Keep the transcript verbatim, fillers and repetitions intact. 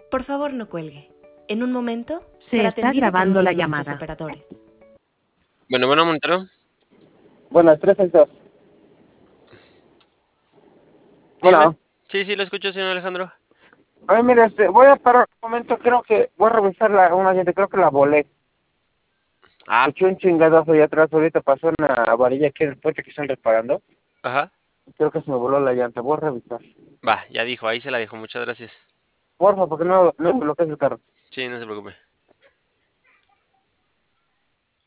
Por favor, no cuelgue. En un momento Se será está atendido por grabando uno la de nuestros llamada. operadores. Bueno, bueno, Montero. Bueno, tres seis dos. Dígame. Bueno, Sí, sí, lo escucho, señor Alejandro. a ver, mire, este, voy a parar un momento, creo que voy a revisar la, una llanta, creo que la volé. Ah, Escuché un chingadazo allá atrás, ahorita pasó una varilla aquí en el puente que están reparando. ajá. Creo que se me voló la llanta, voy a revisar. Va, ya dijo, ahí se la dijo, muchas gracias. Porfa, porque no, no me bloquees el carro. Sí, no se preocupe.